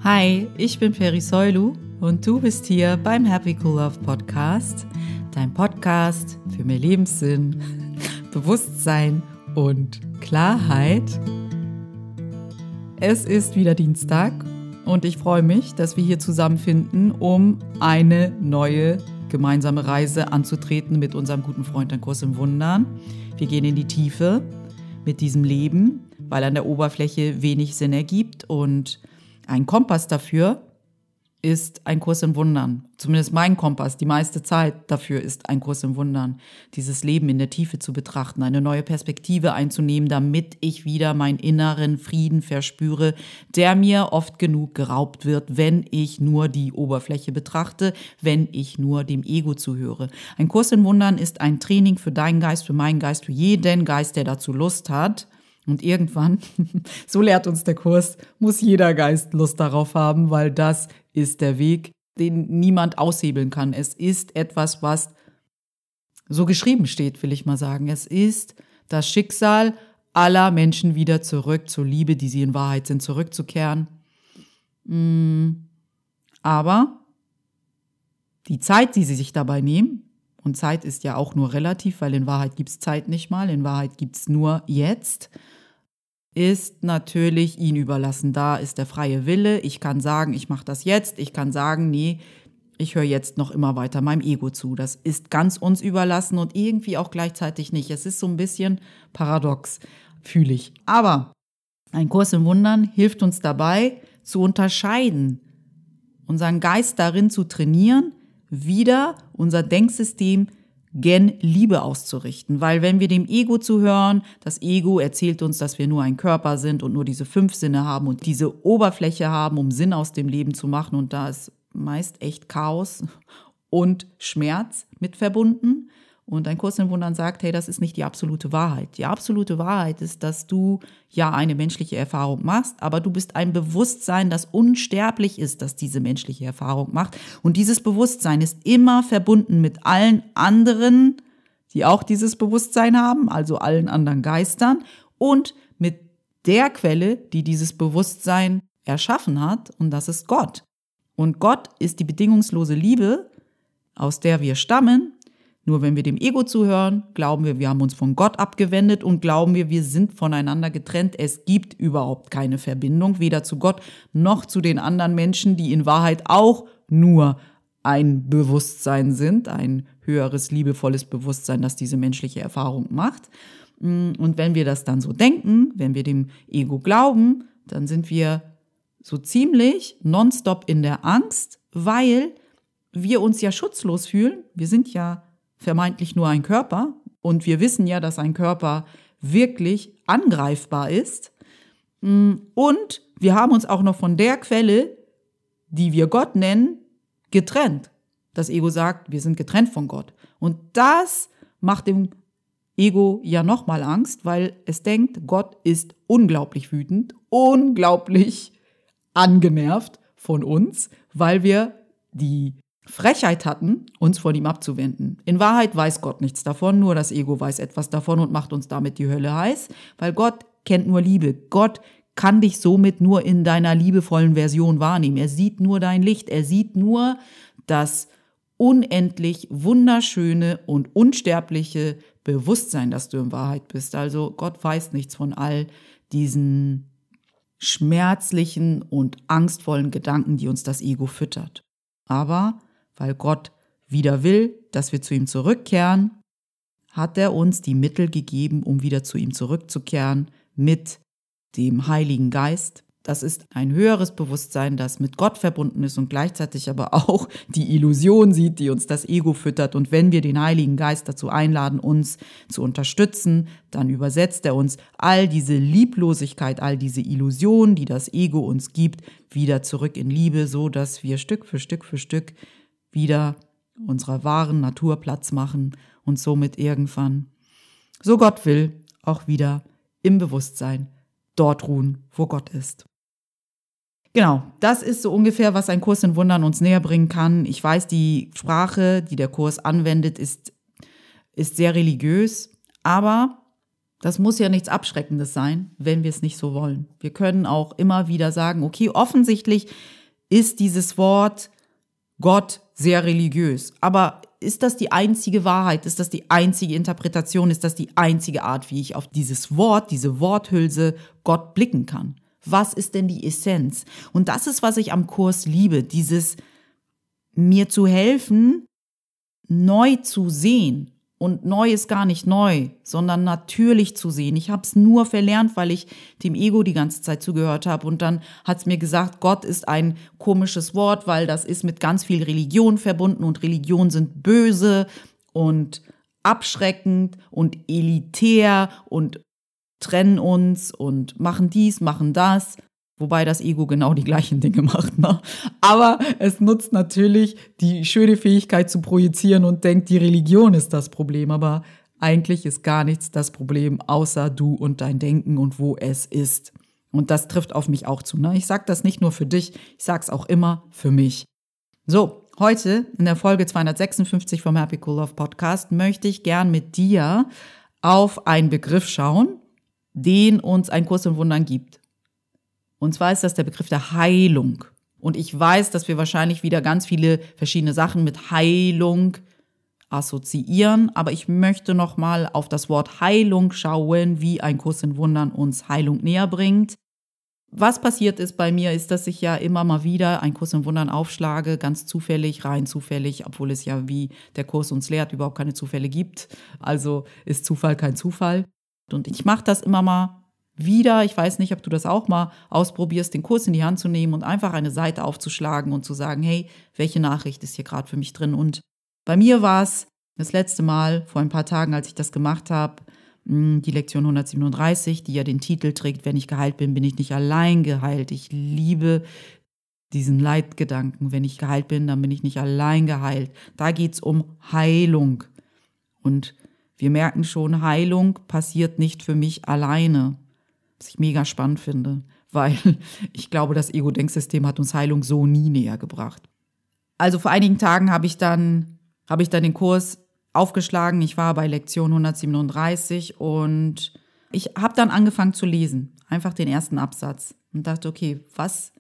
Hi, ich bin Peri Soilu und du bist hier beim Happy Cool Love Podcast, dein Podcast für mehr Lebenssinn, Bewusstsein und Klarheit. Es ist wieder Dienstag und ich freue mich, dass wir hier zusammenfinden, um eine neue gemeinsame Reise anzutreten mit unserem guten Freund, ein Kurs im Wundern. Wir gehen in die Tiefe mit diesem Leben, weil an der Oberfläche wenig Sinn ergibt, und ein Kompass dafür ist ein Kurs im Wundern. Zumindest mein Kompass, die meiste Zeit dafür ist ein Kurs im Wundern. Dieses Leben in der Tiefe zu betrachten, eine neue Perspektive einzunehmen, damit ich wieder meinen inneren Frieden verspüre, der mir oft genug geraubt wird, wenn ich nur die Oberfläche betrachte, wenn ich nur dem Ego zuhöre. Ein Kurs im Wundern ist ein Training für deinen Geist, für meinen Geist, für jeden Geist, der dazu Lust hat. Und irgendwann, so lehrt uns der Kurs, muss jeder Geist Lust darauf haben, weil das ist der Weg, den niemand aushebeln kann. Es ist etwas, was so geschrieben steht, will ich mal sagen. Es ist das Schicksal aller Menschen, wieder zurück zur Liebe, die sie in Wahrheit sind, zurückzukehren. Aber die Zeit, die sie sich dabei nehmen, und Zeit ist ja auch nur relativ, weil in Wahrheit gibt es Zeit nicht mal, in Wahrheit gibt es nur jetzt, ist natürlich ihnen überlassen. Da ist der freie Wille. Ich kann sagen, ich mache das jetzt. Ich kann sagen, nee, ich höre jetzt noch immer weiter meinem Ego zu. Das ist ganz uns überlassen und irgendwie auch gleichzeitig nicht. Es ist so ein bisschen paradox, fühle ich. Aber ein Kurs im Wundern hilft uns dabei, zu unterscheiden, unseren Geist darin zu trainieren, wieder unser Denksystem gen Liebe auszurichten. Weil wenn wir dem Ego zuhören, das Ego erzählt uns, dass wir nur ein Körper sind und nur diese 5 Sinne haben und diese Oberfläche haben, um Sinn aus dem Leben zu machen. Und da ist meist echt Chaos und Schmerz mit verbunden. Und ein Kurs im Wundern sagt, hey, das ist nicht die absolute Wahrheit. Die absolute Wahrheit ist, dass du ja eine menschliche Erfahrung machst, aber du bist ein Bewusstsein, das unsterblich ist, das diese menschliche Erfahrung macht. Und dieses Bewusstsein ist immer verbunden mit allen anderen, die auch dieses Bewusstsein haben, also allen anderen Geistern, und mit der Quelle, die dieses Bewusstsein erschaffen hat, und das ist Gott. Und Gott ist die bedingungslose Liebe, aus der wir stammen. Nur wenn wir dem Ego zuhören, glauben wir haben uns von Gott abgewendet und glauben wir sind voneinander getrennt. Es gibt überhaupt keine Verbindung, weder zu Gott noch zu den anderen Menschen, die in Wahrheit auch nur ein Bewusstsein sind, ein höheres, liebevolles Bewusstsein, das diese menschliche Erfahrung macht. Und wenn wir das dann so denken, wenn wir dem Ego glauben, dann sind wir so ziemlich nonstop in der Angst, weil wir uns ja schutzlos fühlen. Wir sind ja vermeintlich nur ein Körper und wir wissen ja, dass ein Körper wirklich angreifbar ist. Und wir haben uns auch noch von der Quelle, die wir Gott nennen, getrennt. Das Ego sagt, wir sind getrennt von Gott. Und das macht dem Ego ja nochmal Angst, weil es denkt, Gott ist unglaublich wütend, unglaublich angenervt von uns, weil wir die Frechheit hatten, uns von ihm abzuwenden. In Wahrheit weiß Gott nichts davon, nur das Ego weiß etwas davon und macht uns damit die Hölle heiß, weil Gott kennt nur Liebe. Gott kann dich somit nur in deiner liebevollen Version wahrnehmen. Er sieht nur dein Licht, er sieht nur das unendlich wunderschöne und unsterbliche Bewusstsein, das du in Wahrheit bist. Also Gott weiß nichts von all diesen schmerzlichen und angstvollen Gedanken, die uns das Ego füttert. Aber weil Gott wieder will, dass wir zu ihm zurückkehren, hat er uns die Mittel gegeben, um wieder zu ihm zurückzukehren mit dem Heiligen Geist. Das ist ein höheres Bewusstsein, das mit Gott verbunden ist und gleichzeitig aber auch die Illusion sieht, die uns das Ego füttert. Und wenn wir den Heiligen Geist dazu einladen, uns zu unterstützen, dann übersetzt er uns all diese Lieblosigkeit, all diese Illusionen, die das Ego uns gibt, wieder zurück in Liebe, so dass wir Stück für Stück wieder unserer wahren Natur Platz machen und somit irgendwann, so Gott will, auch wieder im Bewusstsein dort ruhen, wo Gott ist. Genau, das ist so ungefähr, was ein Kurs in Wundern uns näher bringen kann. Ich weiß, die Sprache, die der Kurs anwendet, ist sehr religiös, aber Das muss ja nichts Abschreckendes sein, wenn wir es nicht so wollen. Wir können auch immer wieder sagen, okay, offensichtlich ist dieses Wort Gott sehr religiös. Aber ist das die einzige Wahrheit? Ist das die einzige Interpretation? Ist das die einzige Art, wie ich auf dieses Wort, diese Worthülse Gott blicken kann? Was ist denn die Essenz? Und das ist, was ich am Kurs liebe, dieses mir zu helfen, neu zu sehen. Und neu ist gar nicht neu, sondern natürlich zu sehen. Ich habe es nur verlernt, weil ich dem Ego die ganze Zeit zugehört habe. Und dann hat es mir gesagt, Gott ist ein komisches Wort, weil das ist mit ganz viel Religion verbunden. Und Religionen sind böse und abschreckend und elitär und trennen uns und machen dies, machen das. Wobei das Ego genau die gleichen Dinge macht. Ne? Aber es nutzt natürlich die schöne Fähigkeit zu projizieren und denkt, die Religion ist das Problem. Aber eigentlich ist gar nichts das Problem, außer du und dein Denken und wo es ist. Und das trifft auf mich auch zu. Ne? Ich sage das nicht nur für dich, ich sage es auch immer für mich. So, heute in der Folge 256 vom Happy Cool Love Podcast möchte ich gern mit dir auf einen Begriff schauen, den uns ein Kurs in Wundern gibt. Und zwar ist das der Begriff der Heilung. Und ich weiß, dass wir wahrscheinlich wieder ganz viele verschiedene Sachen mit Heilung assoziieren. Aber ich möchte nochmal auf das Wort Heilung schauen, wie ein Kurs in Wundern uns Heilung näher bringt. Was passiert ist bei mir, ist, dass ich ja immer mal wieder einen Kurs in Wundern aufschlage, ganz zufällig, rein zufällig, obwohl es ja, wie der Kurs uns lehrt, überhaupt keine Zufälle gibt. Also ist Zufall kein Zufall. Und ich mache das immer mal wieder, ich weiß nicht, ob du das auch mal ausprobierst, den Kurs in die Hand zu nehmen und einfach eine Seite aufzuschlagen und zu sagen, hey, welche Nachricht ist hier gerade für mich drin? Und bei mir war es das letzte Mal, vor ein paar Tagen, als ich das gemacht habe, die Lektion 137, die ja den Titel trägt, wenn ich geheilt bin, bin ich nicht allein geheilt. Ich liebe diesen Leitgedanken, wenn ich geheilt bin, dann bin ich nicht allein geheilt. Da geht es um Heilung. Und wir merken schon, Heilung passiert nicht für mich alleine. Was ich mega spannend finde, weil ich glaube, das Ego-Denksystem hat uns Heilung so nie näher gebracht. Also vor einigen Tagen habe ich dann den Kurs aufgeschlagen. Ich war bei Lektion 137 und ich habe dann angefangen zu lesen, einfach den ersten Absatz und dachte, okay, was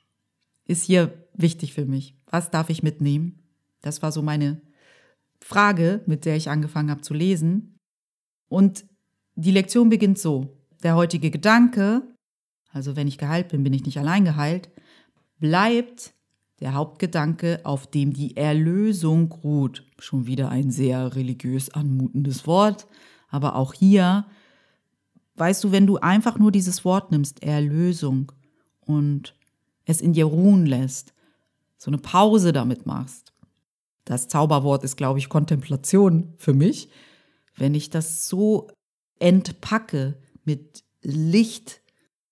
ist hier wichtig für mich? Was darf ich mitnehmen? Das war so meine Frage, mit der ich angefangen habe zu lesen. Und die Lektion beginnt so. Der heutige Gedanke, also wenn ich geheilt bin, bin ich nicht allein geheilt, bleibt der Hauptgedanke, auf dem die Erlösung ruht. Schon wieder ein sehr religiös anmutendes Wort, aber auch hier, weißt du, wenn du einfach nur dieses Wort nimmst, Erlösung, und es in dir ruhen lässt, so eine Pause damit machst. Das Zauberwort ist, glaube ich, Kontemplation für mich. Wenn ich das so entpacke, mit Licht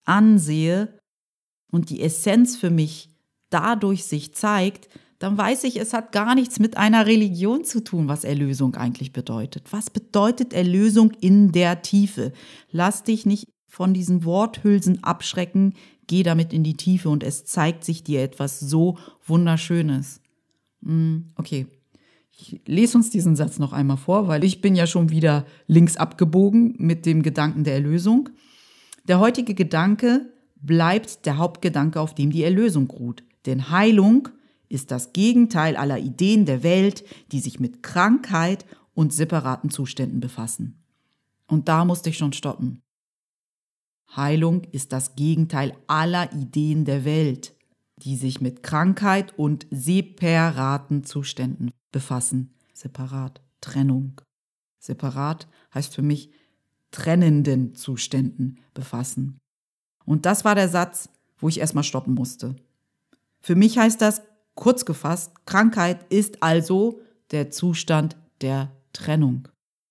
ansehe und die Essenz für mich dadurch sich zeigt, dann weiß ich, es hat gar nichts mit einer Religion zu tun, was Erlösung eigentlich bedeutet. Was bedeutet Erlösung in der Tiefe? Lass dich nicht von diesen Worthülsen abschrecken, geh damit in die Tiefe und es zeigt sich dir etwas so Wunderschönes. Okay. Ich lese uns diesen Satz noch einmal vor, weil ich bin ja schon wieder links abgebogen mit dem Gedanken der Erlösung. Der heutige Gedanke bleibt der Hauptgedanke, auf dem die Erlösung ruht. Denn Heilung ist das Gegenteil aller Ideen der Welt, die sich mit Krankheit und separaten Zuständen befassen. Und da musste ich schon stoppen. Heilung ist das Gegenteil aller Ideen der Welt, die sich mit Krankheit und separaten Zuständen befassen. Separat, Trennung. Separat heißt für mich trennenden Zuständen befassen. Und das war der Satz, wo ich erstmal stoppen musste. Für mich heißt das, kurz gefasst, Krankheit ist also der Zustand der Trennung.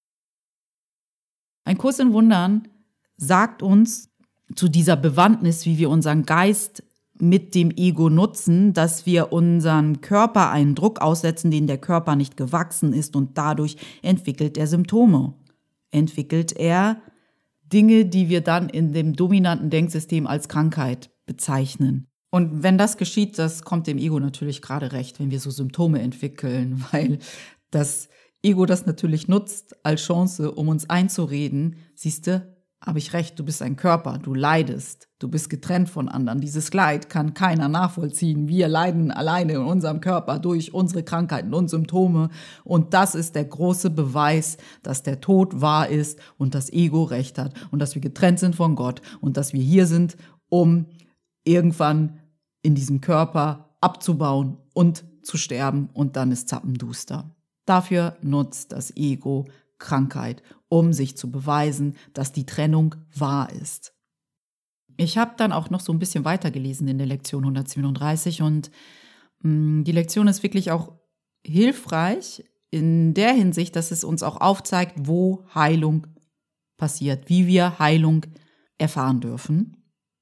Ein Kurs in Wundern sagt uns zu dieser Bewandtnis, wie wir unseren Geist mit dem Ego nutzen, dass wir unseren Körper einen Druck aussetzen, den der Körper nicht gewachsen ist und dadurch entwickelt er Symptome. Entwickelt er Dinge, die wir dann in dem dominanten Denksystem als Krankheit bezeichnen. Und wenn das geschieht, das kommt dem Ego natürlich gerade recht, wenn wir so Symptome entwickeln, weil das Ego das natürlich nutzt als Chance, um uns einzureden, siehste, habe ich recht, du bist ein Körper, du leidest, du bist getrennt von anderen. Dieses Leid kann keiner nachvollziehen. Wir leiden alleine in unserem Körper durch unsere Krankheiten und Symptome. Und das ist der große Beweis, dass der Tod wahr ist und das Ego recht hat und dass wir getrennt sind von Gott und dass wir hier sind, um irgendwann in diesem Körper abzubauen und zu sterben und dann ist zappenduster. Dafür nutzt das Ego Krankheit, um sich zu beweisen, dass die Trennung wahr ist. Ich habe dann auch noch so ein bisschen weitergelesen in der Lektion 137 und die Lektion ist wirklich auch hilfreich in der Hinsicht, dass es uns auch aufzeigt, wo Heilung passiert, wie wir Heilung erfahren dürfen.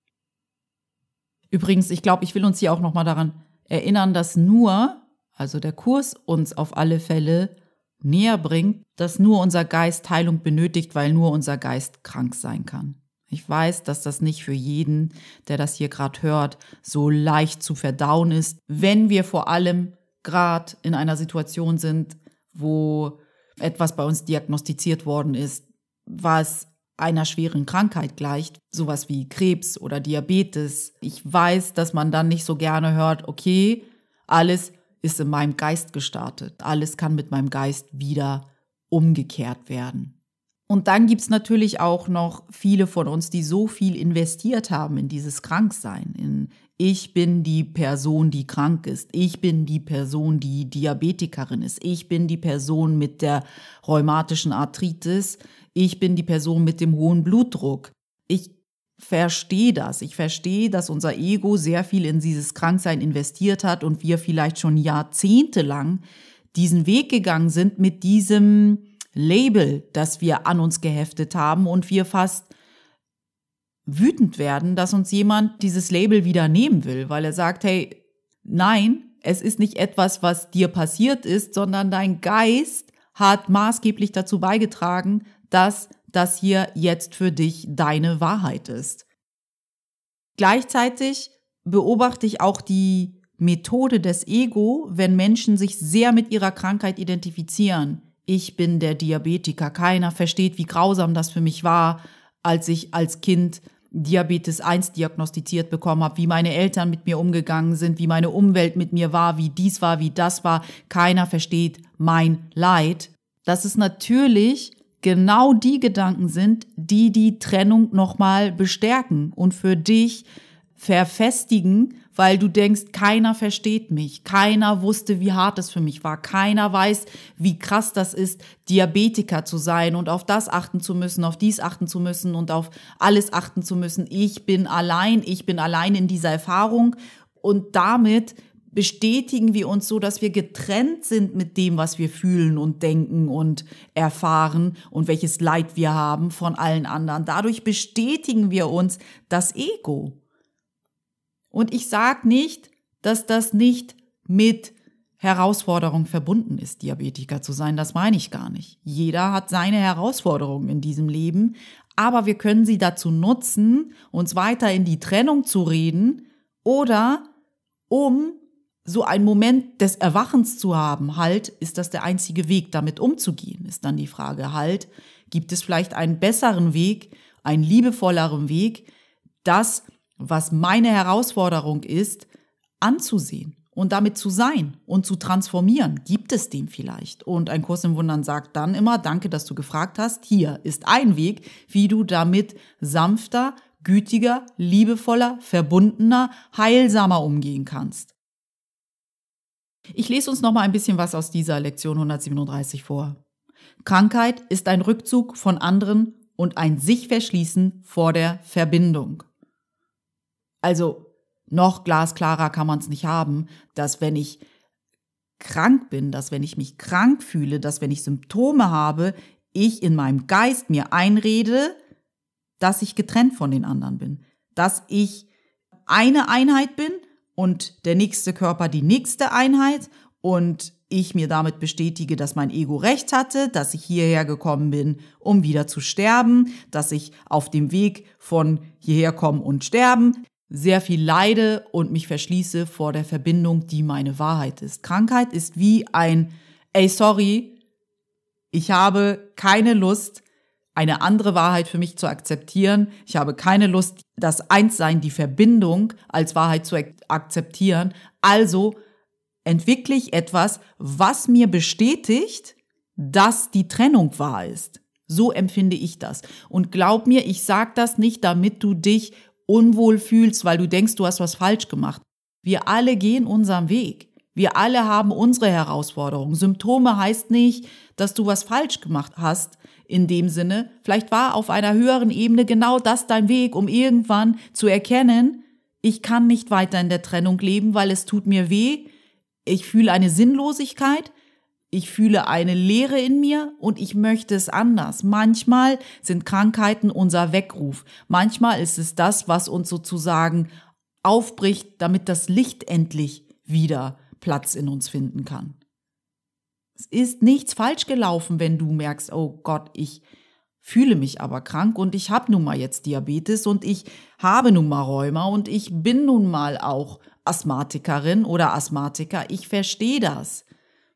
Übrigens, ich glaube, ich will uns hier auch nochmal daran erinnern, dass also der Kurs uns auf alle Fälle näher bringt, dass nur unser Geist Heilung benötigt, weil nur unser Geist krank sein kann. Ich weiß, dass das nicht für jeden, der das hier gerade hört, so leicht zu verdauen ist, wenn wir vor allem gerade in einer Situation sind, wo etwas bei uns diagnostiziert worden ist, was einer schweren Krankheit gleicht, sowas wie Krebs oder Diabetes. Ich weiß, dass man dann nicht so gerne hört, okay, alles ist in meinem Geist gestartet. Alles kann mit meinem Geist wieder umgekehrt werden. Und dann gibt es natürlich auch noch viele von uns, die so viel investiert haben in dieses Kranksein. In ich bin die Person, die krank ist. Ich bin die Person, die Diabetikerin ist. Ich bin die Person mit der rheumatischen Arthritis. Ich bin die Person mit dem hohen Blutdruck. Ich verstehe das. Ich verstehe, dass unser Ego sehr viel in dieses Kranksein investiert hat und wir vielleicht schon jahrzehntelang diesen Weg gegangen sind mit diesem Label, das wir an uns geheftet haben und wir fast wütend werden, dass uns jemand dieses Label wieder nehmen will, weil er sagt, hey, nein, es ist nicht etwas, was dir passiert ist, sondern dein Geist hat maßgeblich dazu beigetragen, dass das hier jetzt für dich deine Wahrheit ist. Gleichzeitig beobachte ich auch die Methode des Ego, wenn Menschen sich sehr mit ihrer Krankheit identifizieren. Ich bin der Diabetiker. Keiner versteht, wie grausam das für mich war, als ich als Kind Diabetes 1 diagnostiziert bekommen habe, wie meine Eltern mit mir umgegangen sind, wie meine Umwelt mit mir war, wie dies war, wie das war. Keiner versteht mein Leid. Das ist natürlich genau die Gedanken sind, die die Trennung nochmal bestärken und für dich verfestigen, weil du denkst, keiner versteht mich, keiner wusste, wie hart es für mich war, keiner weiß, wie krass das ist, Diabetiker zu sein und auf das achten zu müssen, auf dies achten zu müssen und auf alles achten zu müssen. Ich bin allein in dieser Erfahrung und damit bestätigen wir uns so, dass wir getrennt sind mit dem, was wir fühlen und denken und erfahren und welches Leid wir haben von allen anderen. Dadurch bestätigen wir uns das Ego. Und ich sage nicht, dass das nicht mit Herausforderung verbunden ist, Diabetiker zu sein. Das meine ich gar nicht. Jeder hat seine Herausforderungen in diesem Leben, aber wir können sie dazu nutzen, uns weiter in die Trennung zu reden oder um so einen Moment des Erwachens zu haben. Halt, ist das der einzige Weg, damit umzugehen, ist dann die Frage. Halt, gibt es vielleicht einen besseren Weg, einen liebevolleren Weg, das, was meine Herausforderung ist, anzusehen und damit zu sein und zu transformieren. Gibt es den vielleicht? Und ein Kurs im Wundern sagt dann immer, danke, dass du gefragt hast. Hier ist ein Weg, wie du damit sanfter, gütiger, liebevoller, verbundener, heilsamer umgehen kannst. Ich lese uns noch mal ein bisschen was aus dieser Lektion 137 vor. Krankheit ist ein Rückzug von anderen und ein sich verschließen vor der Verbindung. Also noch glasklarer kann man es nicht haben, dass wenn ich krank bin, dass wenn ich mich krank fühle, dass wenn ich Symptome habe, ich in meinem Geist mir einrede, dass ich getrennt von den anderen bin, dass ich eine Einheit bin und der nächste Körper die nächste Einheit und ich mir damit bestätige, dass mein Ego recht hatte, dass ich hierher gekommen bin, um wieder zu sterben, dass ich auf dem Weg von hierher kommen und sterben sehr viel leide und mich verschließe vor der Verbindung, die meine Wahrheit ist. Krankheit ist wie ein, ey, sorry, Ich habe keine Lust, eine andere Wahrheit für mich zu akzeptieren. Ich habe keine Lust, das Einssein, die Verbindung als Wahrheit zu akzeptieren. Also entwickle ich etwas, was mir bestätigt, dass die Trennung wahr ist. So empfinde ich das. Und glaub mir, ich sage das nicht, damit du dich unwohl fühlst, weil du denkst, du hast was falsch gemacht. Wir alle gehen unseren Weg. Wir alle haben unsere Herausforderungen. Symptome heißt nicht, dass du was falsch gemacht hast in dem Sinne. Vielleicht war auf einer höheren Ebene genau das dein Weg, um irgendwann zu erkennen, ich kann nicht weiter in der Trennung leben, weil es tut mir weh. Ich fühle eine Sinnlosigkeit. Ich fühle eine Leere in mir und ich möchte es anders. Manchmal sind Krankheiten unser Weckruf. Manchmal ist es das, was uns sozusagen aufbricht, damit das Licht endlich wieder Platz in uns finden kann. Es ist nichts falsch gelaufen, wenn du merkst, oh Gott, ich fühle mich aber krank und ich habe nun mal jetzt Diabetes und ich habe nun mal Rheuma und ich bin nun mal auch Asthmatikerin oder Asthmatiker. Ich verstehe das.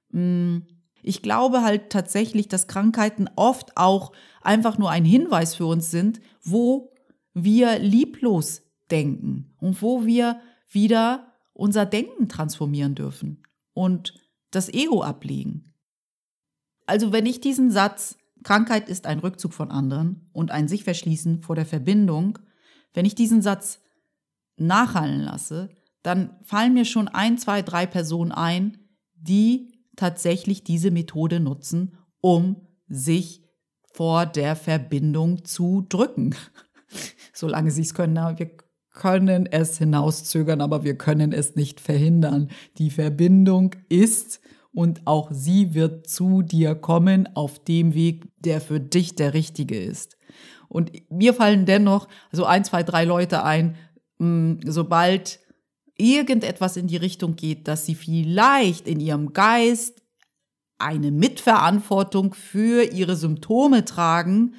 Ich glaube halt tatsächlich, dass Krankheiten oft auch einfach nur ein Hinweis für uns sind, wo wir lieblos denken und wo wir wieder unser Denken transformieren dürfen und das Ego ablegen. Also wenn ich diesen Satz, Krankheit ist ein Rückzug von anderen und ein sich verschließen vor der Verbindung, wenn ich diesen Satz nachhallen lasse, dann fallen mir schon 1, 2, 3 Personen ein, die tatsächlich diese Methode nutzen, um sich vor der Verbindung zu drücken. Solange sie es können, wir können es hinauszögern, aber wir können es nicht verhindern. Die Verbindung ist und auch sie wird zu dir kommen auf dem Weg, der für dich der richtige ist. Und mir fallen dennoch so 1, 2, 3 Leute ein, sobald irgendetwas in die Richtung geht, dass sie vielleicht in ihrem Geist eine Mitverantwortung für ihre Symptome tragen,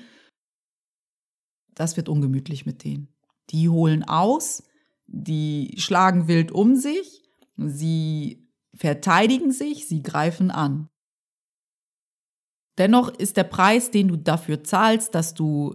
das wird ungemütlich mit denen. Die holen aus, die schlagen wild um sich, sie verteidigen sich, sie greifen an. Dennoch ist der Preis, den du dafür zahlst, dass du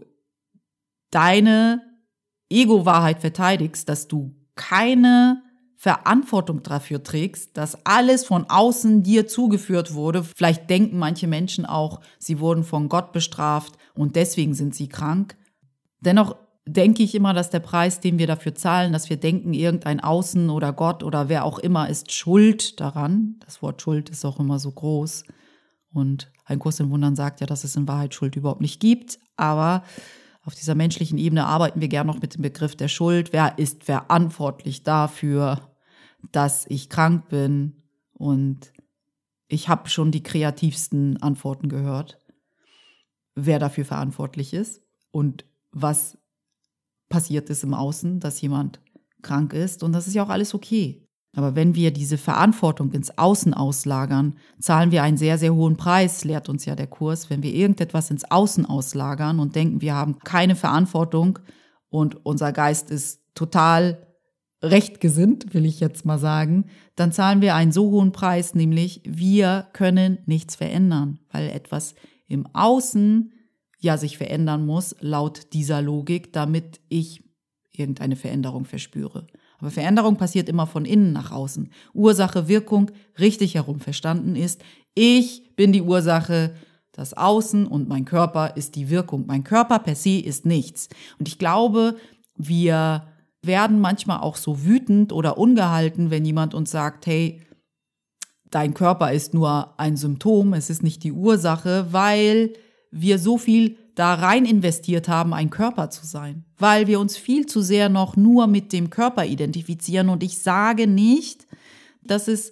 deine Ego-Wahrheit verteidigst, dass du keine Verantwortung dafür trägst, dass alles von außen dir zugeführt wurde. Vielleicht denken manche Menschen auch, sie wurden von Gott bestraft und deswegen sind sie krank. Dennoch denke ich immer, dass der Preis, den wir dafür zahlen, dass wir denken, irgendein Außen oder Gott oder wer auch immer ist schuld daran. Das Wort Schuld ist auch immer so groß. Und ein Kurs in Wundern sagt ja, dass es in Wahrheit Schuld überhaupt nicht gibt. Aber auf dieser menschlichen Ebene arbeiten wir gerne noch mit dem Begriff der Schuld. Wer ist verantwortlich dafür, dass ich krank bin? Und ich habe schon die kreativsten Antworten gehört, wer dafür verantwortlich ist und was passiert ist im Außen, dass jemand krank ist. Und das ist ja auch alles okay. Aber wenn wir diese Verantwortung ins Außen auslagern, zahlen wir einen sehr, sehr hohen Preis, lehrt uns ja der Kurs. Wenn wir irgendetwas ins Außen auslagern und denken, wir haben keine Verantwortung und unser Geist ist total rechtgesinnt, will ich jetzt mal sagen, dann zahlen wir einen so hohen Preis, nämlich wir können nichts verändern, weil etwas im Außen ja sich verändern muss, laut dieser Logik, damit ich irgendeine Veränderung verspüre. Aber Veränderung passiert immer von innen nach außen. Ursache, Wirkung, richtig herum verstanden ist, ich bin die Ursache, das Außen und mein Körper ist die Wirkung. Mein Körper per se ist nichts. Und ich glaube, wir werden manchmal auch so wütend oder ungehalten, wenn jemand uns sagt, hey, dein Körper ist nur ein Symptom, es ist nicht die Ursache, weil wir so viel da rein investiert haben, ein Körper zu sein, weil wir uns viel zu sehr noch nur mit dem Körper identifizieren. Und ich sage nicht, dass es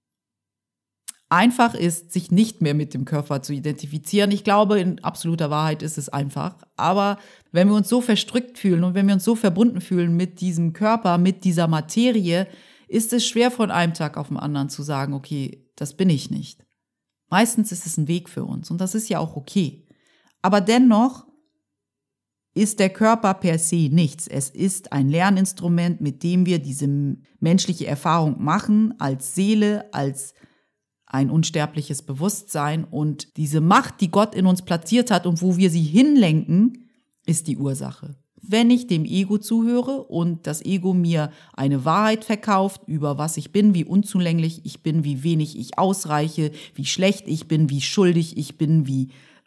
einfach ist, sich nicht mehr mit dem Körper zu identifizieren. Ich glaube, in absoluter Wahrheit ist es einfach. Aber wenn wir uns so verstrickt fühlen und wenn wir uns so verbunden fühlen mit diesem Körper, mit dieser Materie, ist es schwer von einem Tag auf den anderen zu sagen, okay, das bin ich nicht. Meistens ist es ein Weg für uns und das ist ja auch okay. Aber dennoch ist der Körper per se nichts. Es ist ein Lerninstrument, mit dem wir diese menschliche Erfahrung machen, als Seele, als ein unsterbliches Bewusstsein und diese Macht, die Gott in uns platziert hat und wo wir sie hinlenken, ist die Ursache. Wenn ich dem Ego zuhöre und das Ego mir eine Wahrheit verkauft über was ich bin, wie unzulänglich ich bin, wie wenig ich ausreiche, wie schlecht ich bin, wie schuldig ich bin, wie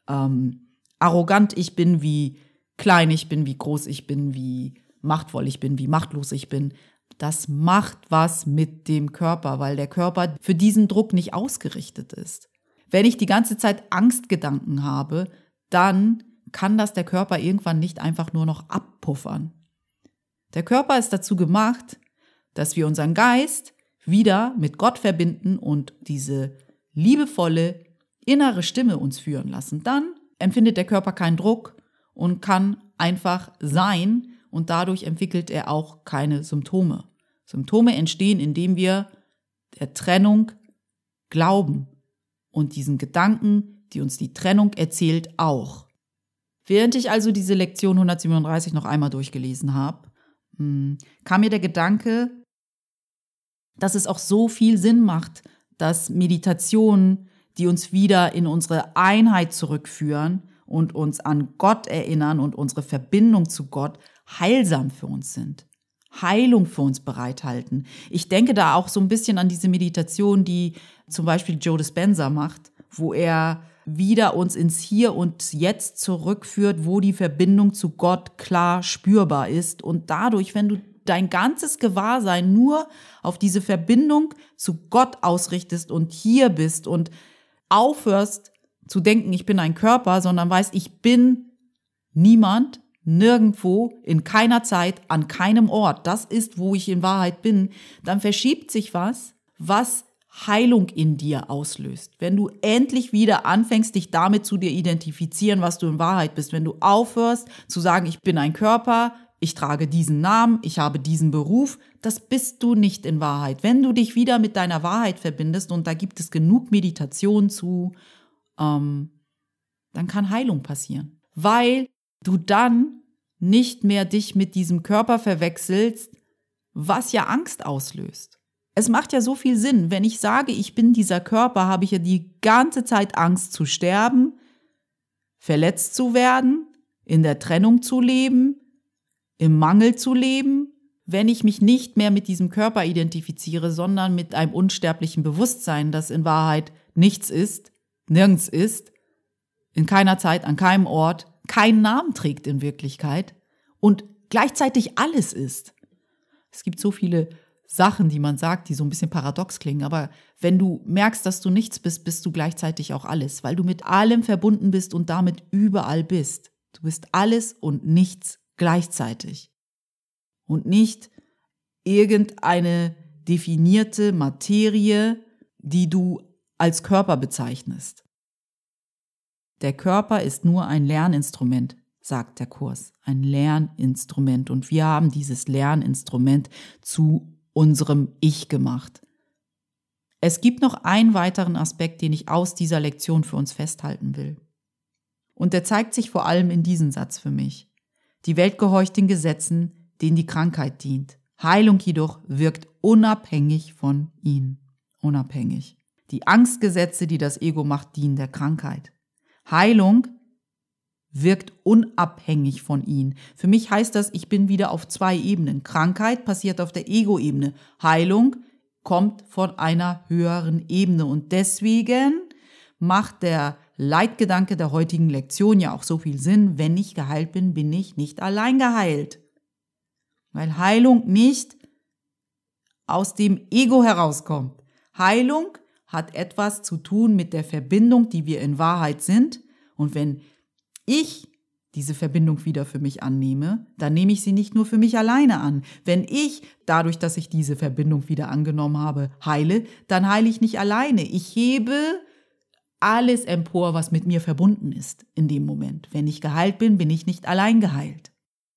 arrogant ich bin, wie klein ich bin, wie groß ich bin, wie machtvoll ich bin, wie machtlos ich bin, das macht was mit dem Körper, weil der Körper für diesen Druck nicht ausgerichtet ist. Wenn ich die ganze Zeit Angstgedanken habe, dann kann das der Körper irgendwann nicht einfach nur noch abpuffern. Der Körper ist dazu gemacht, dass wir unseren Geist wieder mit Gott verbinden und diese liebevolle innere Stimme uns führen lassen. Dann empfindet der Körper keinen Druck und kann einfach sein und dadurch entwickelt er auch keine Symptome. Symptome entstehen, indem wir der Trennung glauben und diesen Gedanken, die uns die Trennung erzählt, auch. Während ich also diese Lektion 137 noch einmal durchgelesen habe, kam mir der Gedanke, dass es auch so viel Sinn macht, dass Meditationen, die uns wieder in unsere Einheit zurückführen und uns an Gott erinnern und unsere Verbindung zu Gott heilsam für uns sind, Heilung für uns bereithalten. Ich denke da auch so ein bisschen an diese Meditation, die zum Beispiel Joe Dispenza macht, wo er wieder uns ins Hier und Jetzt zurückführt, wo die Verbindung zu Gott klar spürbar ist. Und dadurch, wenn du dein ganzes Gewahrsein nur auf diese Verbindung zu Gott ausrichtest und hier bist und aufhörst zu denken, ich bin ein Körper, sondern weißt, ich bin niemand, nirgendwo, in keiner Zeit, an keinem Ort. Das ist, wo ich in Wahrheit bin. Dann verschiebt sich was Heilung in dir auslöst. Wenn du endlich wieder anfängst, dich damit zu dir identifizieren, was du in Wahrheit bist. Wenn du aufhörst zu sagen, ich bin ein Körper, ich trage diesen Namen, ich habe diesen Beruf, das bist du nicht in Wahrheit. Wenn du dich wieder mit deiner Wahrheit verbindest, und da gibt es genug Meditation zu, dann kann Heilung passieren. Weil du dann nicht mehr dich mit diesem Körper verwechselst, was ja Angst auslöst. Es macht ja so viel Sinn. Wenn ich sage, ich bin dieser Körper, habe ich ja die ganze Zeit Angst zu sterben, verletzt zu werden, in der Trennung zu leben, im Mangel zu leben. Wenn ich mich nicht mehr mit diesem Körper identifiziere, sondern mit einem unsterblichen Bewusstsein, das in Wahrheit nichts ist, nirgends ist, in keiner Zeit, an keinem Ort, keinen Namen trägt in Wirklichkeit und gleichzeitig alles ist. Es gibt so viele Sachen, die man sagt, die so ein bisschen paradox klingen, aber wenn du merkst, dass du nichts bist, bist du gleichzeitig auch alles, weil du mit allem verbunden bist und damit überall bist. Du bist alles und nichts gleichzeitig. Und nicht irgendeine definierte Materie, die du als Körper bezeichnest. Der Körper ist nur ein Lerninstrument, sagt der Kurs. Ein Lerninstrument. Und wir haben dieses Lerninstrument zu unserem Ich gemacht. Es gibt noch einen weiteren Aspekt, den ich aus dieser Lektion für uns festhalten will. Und der zeigt sich vor allem in diesem Satz für mich. Die Welt gehorcht den Gesetzen, denen die Krankheit dient. Heilung jedoch wirkt unabhängig von ihnen. Unabhängig. Die Angstgesetze, die das Ego macht, dienen der Krankheit. Heilung wirkt unabhängig von ihnen. Für mich heißt das, ich bin wieder auf zwei Ebenen. Krankheit passiert auf der Ego-Ebene. Heilung kommt von einer höheren Ebene. Und deswegen macht der Leitgedanke der heutigen Lektion ja auch so viel Sinn. Wenn ich geheilt bin, bin ich nicht allein geheilt. Weil Heilung nicht aus dem Ego herauskommt. Heilung hat etwas zu tun mit der Verbindung, die wir in Wahrheit sind. Und wenn ich diese Verbindung wieder für mich annehme, dann nehme ich sie nicht nur für mich alleine an. Wenn ich, dadurch, dass ich diese Verbindung wieder angenommen habe, heile, dann heile ich nicht alleine. Ich hebe alles empor, was mit mir verbunden ist in dem Moment. Wenn ich geheilt bin, bin ich nicht allein geheilt.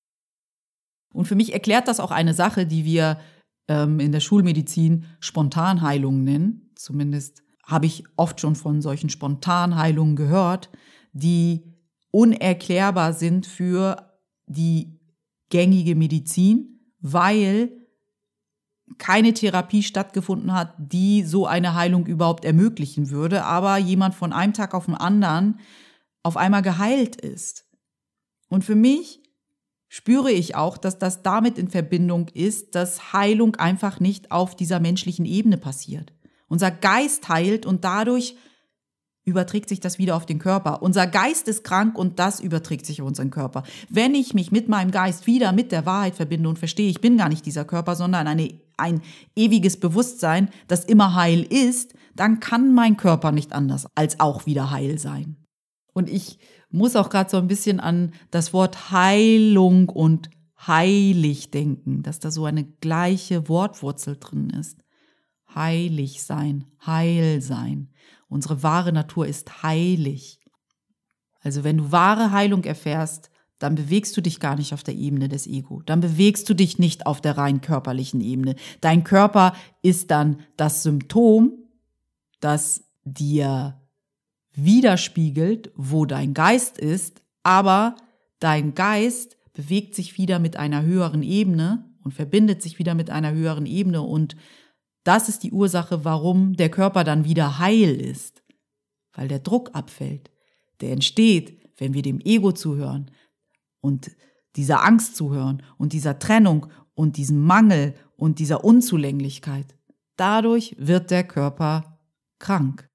Und für mich erklärt das auch eine Sache, die wir in der Schulmedizin Spontanheilungen nennen. Zumindest habe ich oft schon von solchen Spontanheilungen gehört, die unerklärbar sind für die gängige Medizin, weil keine Therapie stattgefunden hat, die so eine Heilung überhaupt ermöglichen würde, aber jemand von einem Tag auf den anderen auf einmal geheilt ist. Und für mich spüre ich auch, dass das damit in Verbindung ist, dass Heilung einfach nicht auf dieser menschlichen Ebene passiert. Unser Geist heilt und dadurch überträgt sich das wieder auf den Körper. Unser Geist ist krank und das überträgt sich auf unseren Körper. Wenn ich mich mit meinem Geist wieder mit der Wahrheit verbinde und verstehe, ich bin gar nicht dieser Körper, sondern ein ewiges Bewusstsein, das immer heil ist, dann kann mein Körper nicht anders als auch wieder heil sein. Und ich muss auch gerade so ein bisschen an das Wort Heilung und heilig denken, dass da so eine gleiche Wortwurzel drin ist. Heilig sein, heil sein. Unsere wahre Natur ist heilig. Also wenn du wahre Heilung erfährst, dann bewegst du dich gar nicht auf der Ebene des Ego. Dann bewegst du dich nicht auf der rein körperlichen Ebene. Dein Körper ist dann das Symptom, das dir widerspiegelt, wo dein Geist ist, aber dein Geist bewegt sich wieder mit einer höheren Ebene und verbindet sich wieder mit einer höheren Ebene und das ist die Ursache, warum der Körper dann wieder heil ist, weil der Druck abfällt. Der entsteht, wenn wir dem Ego zuhören und dieser Angst zuhören und dieser Trennung und diesem Mangel und dieser Unzulänglichkeit. Dadurch wird der Körper krank.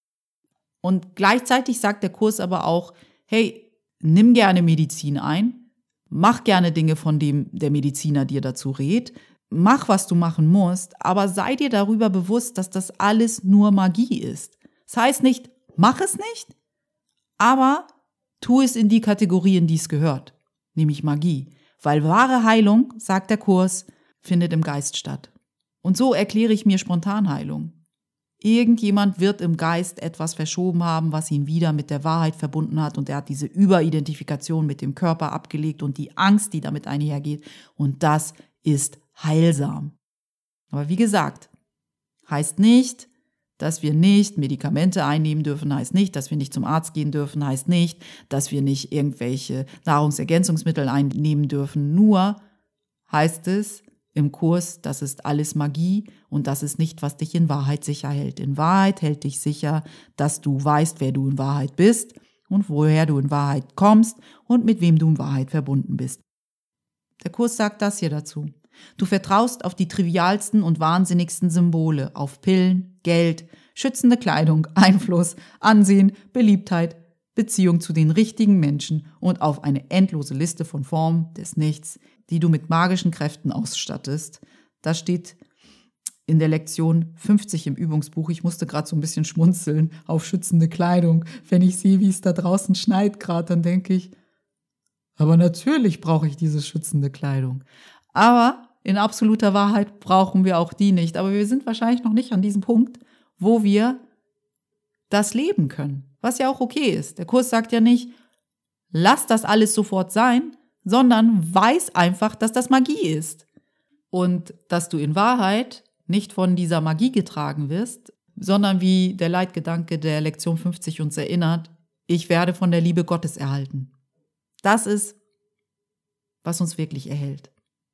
Und gleichzeitig sagt der Kurs aber auch, hey, nimm gerne Medizin ein, mach gerne Dinge, von dem der Mediziner dir dazu rät, mach, was du machen musst, aber sei dir darüber bewusst, dass das alles nur Magie ist. Das heißt nicht, mach es nicht, aber tu es in die Kategorie, in die es gehört, nämlich Magie. Weil wahre Heilung, sagt der Kurs, findet im Geist statt. Und so erkläre ich mir Spontanheilung. Irgendjemand wird im Geist etwas verschoben haben, was ihn wieder mit der Wahrheit verbunden hat und er hat diese Überidentifikation mit dem Körper abgelegt und die Angst, die damit einhergeht. Und das ist heilsam. Aber wie gesagt, heißt nicht, dass wir nicht Medikamente einnehmen dürfen, heißt nicht, dass wir nicht zum Arzt gehen dürfen, heißt nicht, dass wir nicht irgendwelche Nahrungsergänzungsmittel einnehmen dürfen. Nur heißt es im Kurs, das ist alles Magie und das ist nicht, was dich in Wahrheit sicher hält. In Wahrheit hält dich sicher, dass du weißt, wer du in Wahrheit bist und woher du in Wahrheit kommst und mit wem du in Wahrheit verbunden bist. Der Kurs sagt das hier dazu. Du vertraust auf die trivialsten und wahnsinnigsten Symbole, auf Pillen, Geld, schützende Kleidung, Einfluss, Ansehen, Beliebtheit, Beziehung zu den richtigen Menschen und auf eine endlose Liste von Formen des Nichts, die du mit magischen Kräften ausstattest. Das steht in der Lektion 50 im Übungsbuch. Ich musste gerade so ein bisschen schmunzeln auf schützende Kleidung. Wenn ich sehe, wie es da draußen schneit gerade, dann denke ich, aber natürlich brauche ich diese schützende Kleidung. Aber in absoluter Wahrheit brauchen wir auch die nicht. Aber wir sind wahrscheinlich noch nicht an diesem Punkt, wo wir das leben können. Was ja auch okay ist. Der Kurs sagt ja nicht, lass das alles sofort sein, sondern weiß einfach, dass das Magie ist. Und dass du in Wahrheit nicht von dieser Magie getragen wirst, sondern wie der Leitgedanke der Lektion 50 uns erinnert, ich werde von der Liebe Gottes erhalten. Das ist, was uns wirklich erhält.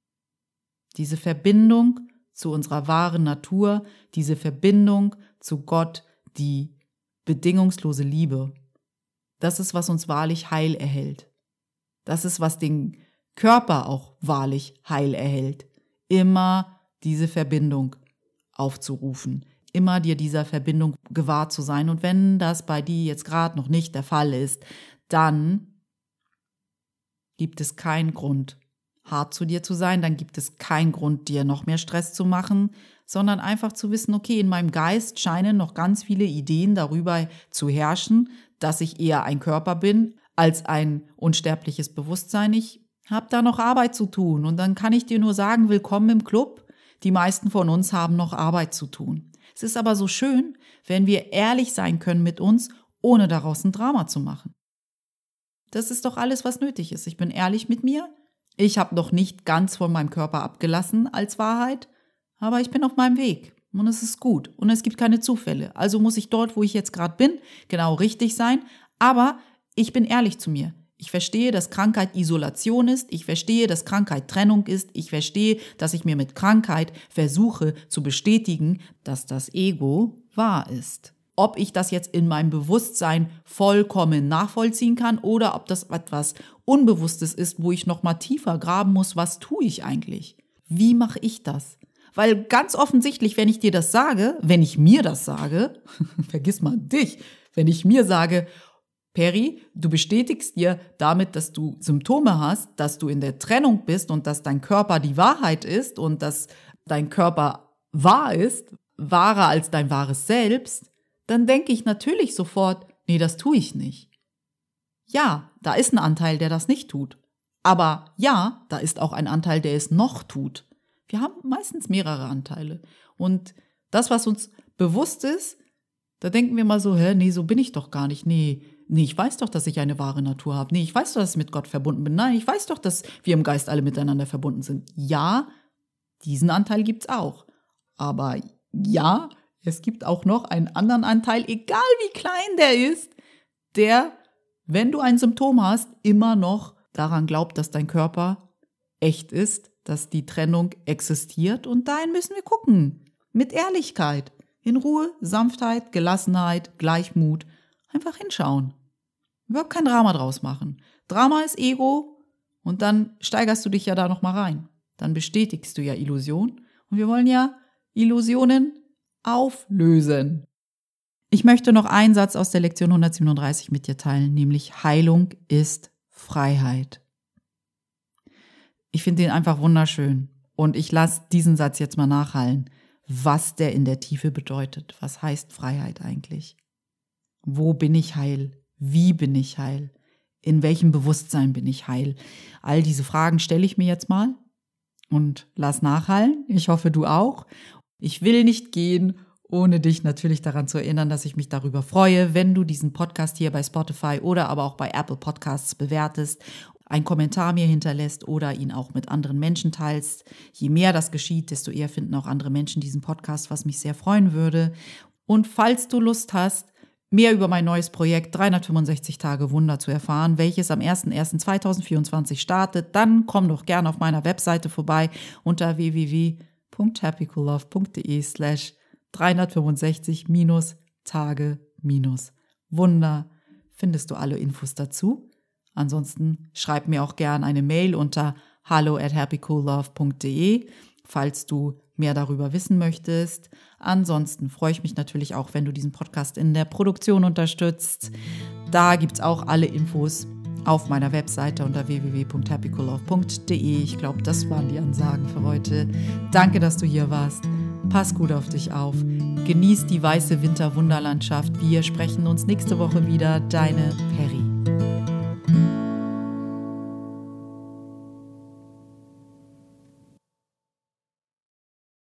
Diese Verbindung zu unserer wahren Natur, diese Verbindung zu Gott, die bedingungslose Liebe. Das ist, was uns wahrlich Heil erhält. Das ist, was den Körper auch wahrlich Heil erhält. Immer diese Verbindung aufzurufen, immer dir dieser Verbindung gewahr zu sein. Und wenn das bei dir jetzt gerade noch nicht der Fall ist, dann gibt es keinen Grund, hart zu dir zu sein, dann gibt es keinen Grund, dir noch mehr Stress zu machen, sondern einfach zu wissen, okay, in meinem Geist scheinen noch ganz viele Ideen darüber zu herrschen, dass ich eher ein Körper bin als ein unsterbliches Bewusstsein. Ich habe da noch Arbeit zu tun und dann kann ich dir nur sagen, willkommen im Club. Die meisten von uns haben noch Arbeit zu tun. Es ist aber so schön, wenn wir ehrlich sein können mit uns, ohne daraus ein Drama zu machen. Das ist doch alles, was nötig ist. Ich bin ehrlich mit mir. Ich habe noch nicht ganz von meinem Körper abgelassen als Wahrheit, aber ich bin auf meinem Weg und es ist gut und es gibt keine Zufälle. Also muss ich dort, wo ich jetzt gerade bin, genau richtig sein, aber ich bin ehrlich zu mir. Ich verstehe, dass Krankheit Isolation ist. Ich verstehe, dass Krankheit Trennung ist. Ich verstehe, dass ich mir mit Krankheit versuche zu bestätigen, dass das Ego wahr ist. Ob ich das jetzt in meinem Bewusstsein vollkommen nachvollziehen kann oder ob das etwas Unbewusstes ist, wo ich noch mal tiefer graben muss, was tue ich eigentlich? Wie mache ich das? Weil ganz offensichtlich, wenn ich dir das sage, wenn ich mir das sage, vergiss mal dich, wenn ich mir sage, Peri, du bestätigst dir damit, dass du Symptome hast, dass du in der Trennung bist und dass dein Körper die Wahrheit ist und dass dein Körper wahr ist, wahrer als dein wahres Selbst, dann denke ich natürlich sofort, nee, das tue ich nicht. Ja, da ist ein Anteil, der das nicht tut. Aber ja, da ist auch ein Anteil, der es noch tut. Wir haben meistens mehrere Anteile. Und das, was uns bewusst ist, da denken wir mal so, nee, so bin ich doch gar nicht. Nee, ich weiß doch, dass ich eine wahre Natur habe. Nee, ich weiß doch, dass ich mit Gott verbunden bin. Nein, ich weiß doch, dass wir im Geist alle miteinander verbunden sind. Ja, diesen Anteil gibt's auch. Aber ja, es gibt auch noch einen anderen Anteil, egal wie klein der ist, der, wenn du ein Symptom hast, immer noch daran glaubt, dass dein Körper echt ist, dass die Trennung existiert. Und dahin müssen wir gucken. Mit Ehrlichkeit. In Ruhe, Sanftheit, Gelassenheit, Gleichmut. Einfach hinschauen. Überhaupt kein Drama draus machen. Drama ist Ego und dann steigerst du dich ja da nochmal rein. Dann bestätigst du ja Illusion. Und wir wollen ja Illusionen auflösen. Ich möchte noch einen Satz aus der Lektion 137 mit dir teilen, nämlich Heilung ist Freiheit. Ich finde den einfach wunderschön und ich lasse diesen Satz jetzt mal nachhallen, was der in der Tiefe bedeutet. Was heißt Freiheit eigentlich? Wo bin ich heil? Wie bin ich heil? In welchem Bewusstsein bin ich heil? All diese Fragen stelle ich mir jetzt mal und lass nachhallen. Ich hoffe, du auch. Ich will nicht gehen, ohne dich natürlich daran zu erinnern, dass ich mich darüber freue, wenn du diesen Podcast hier bei Spotify oder aber auch bei Apple Podcasts bewertest, einen Kommentar mir hinterlässt oder ihn auch mit anderen Menschen teilst. Je mehr das geschieht, desto eher finden auch andere Menschen diesen Podcast, was mich sehr freuen würde. Und falls du Lust hast, mehr über mein neues Projekt 365 Tage Wunder zu erfahren, welches am 01.01.2024 startet, dann komm doch gerne auf meiner Webseite vorbei unter www.happycoollove.de/365-Tage-Wunder. Findest du alle Infos dazu. Ansonsten schreib mir auch gerne eine Mail unter hallo@happycoollove.de, falls du mehr darüber wissen möchtest. Ansonsten freue ich mich natürlich auch, wenn du diesen Podcast in der Produktion unterstützt. Da gibt es auch alle Infos auf meiner Webseite unter www.happycoollove.de. Ich glaube, das waren die Ansagen für heute. Danke, dass du hier warst. Pass gut auf dich auf. Genieß die weiße Winterwunderlandschaft. Wir sprechen uns nächste Woche wieder. Deine Peri.